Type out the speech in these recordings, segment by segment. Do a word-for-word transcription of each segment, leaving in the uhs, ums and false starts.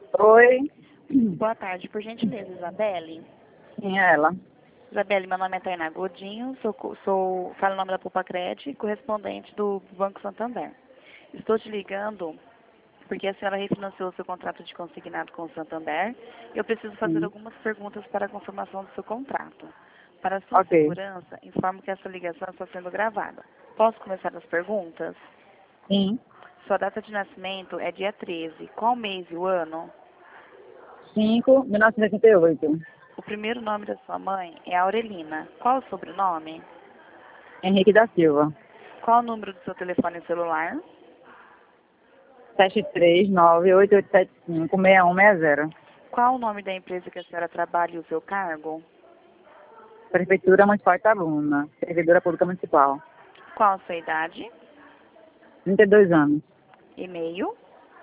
Oi, Boa tarde, por gentileza, Isabelle. sim, é ela. Isabelle, meu nome é Tainá Godinho, sou, co- sou, falo o nome da Pupacred, correspondente do Banco Santander. Estou te ligando porque a senhora refinanciou seu contrato de consignado com o Santander e eu preciso fazer Sim, algumas perguntas para a confirmação do seu contrato. Para sua ok. segurança, informo que essa ligação está sendo gravada. Posso começar as perguntas? Sim, Sua data de nascimento é dia treze. Qual mês e o ano? cinco, mil novecentos e oitenta e oito. O primeiro nome da sua mãe é Aurelina. Qual o sobrenome? Henrique da Silva. Qual o número do seu telefone celular? Sete três nove oito oito sete cinco seis um seis zero. Qual o nome da empresa que a senhora trabalha e o seu cargo? Prefeitura Municipal de Itabuna. Servidora Pública Municipal. Qual a sua idade? trinta e dois anos. E-mail?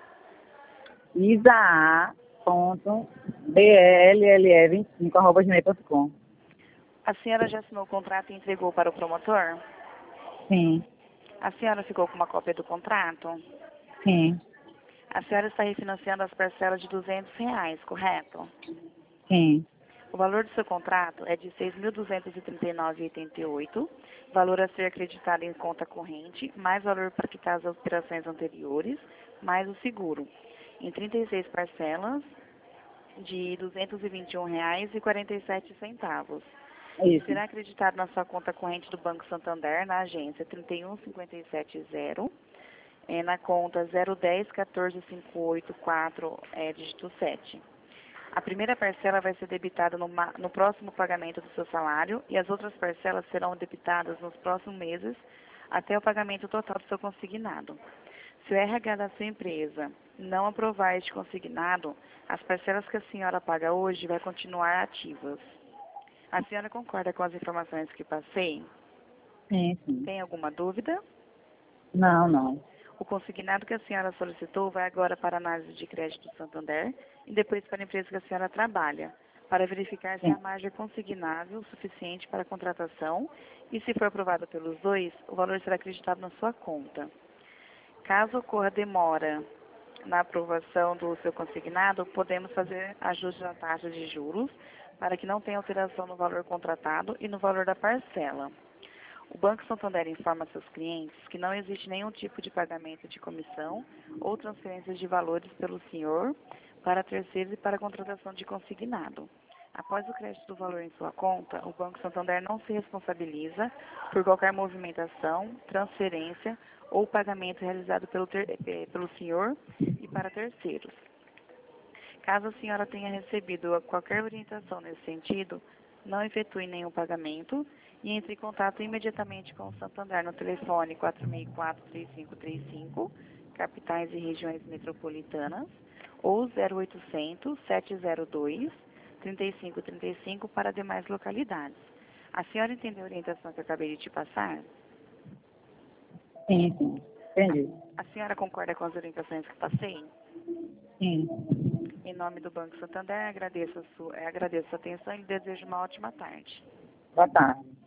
isa.blle25 arroba gmail ponto com. A senhora já assinou o contrato e entregou para o promotor? Sim, A senhora ficou com uma cópia do contrato? sim, A senhora está refinanciando as parcelas de duzentos reais, correto? sim, O valor do seu contrato é de seis mil duzentos e trinta e nove reais e oitenta e oito centavos, valor a ser acreditado em conta corrente, mais valor para quitar as operações anteriores, mais o seguro, em trinta e seis parcelas de duzentos e vinte e um reais e quarenta e sete centavos. é E isso. será acreditado na sua conta corrente do Banco Santander, na agência trinta e um cinquenta e sete zero, é, na conta zero dez quatorze cinco oito quatro, é, dígito sete. A primeira parcela vai ser debitada no, ma- no próximo pagamento do seu salário e as outras parcelas serão debitadas nos próximos meses até o pagamento total do seu consignado. Se o R H da sua empresa não aprovar este consignado, as parcelas que a senhora paga hoje vai continuar ativas. A senhora concorda com as informações que passei? Sim, sim. Tem alguma dúvida? Não, não. O consignado que a senhora solicitou vai agora para a análise de crédito do Santander e depois para a empresa que a senhora trabalha, para verificar se Sim, a margem é consignável o suficiente para a contratação e, se for aprovada pelos dois, o valor será acreditado na sua conta. Caso ocorra demora na aprovação do seu consignado, podemos fazer ajuste na taxa de juros para que não tenha alteração no valor contratado e no valor da parcela. O Banco Santander informa seus clientes que não existe nenhum tipo de pagamento de comissão ou transferências de valores pelo senhor para terceiros e para a contratação de consignado. Após o crédito do valor em sua conta, o Banco Santander não se responsabiliza por qualquer movimentação, transferência ou pagamento realizado pelo, ter, eh, pelo senhor e para terceiros. Caso a senhora tenha recebido qualquer orientação nesse sentido, não efetue nenhum pagamento e entre em contato imediatamente com o Santander no telefone quatro seis quatro, três cinco três cinco, capitais e regiões metropolitanas, ou zero oitocentos, sete zero dois, trinta e cinco trinta e cinco para demais localidades. A senhora entendeu a orientação que eu acabei de te passar? sim, sim. Entendi. A senhora concorda com as orientações que passei? Sim. Em nome do Banco Santander, agradeço a sua, agradeço a sua atenção e lhe desejo uma ótima tarde. Boa tarde.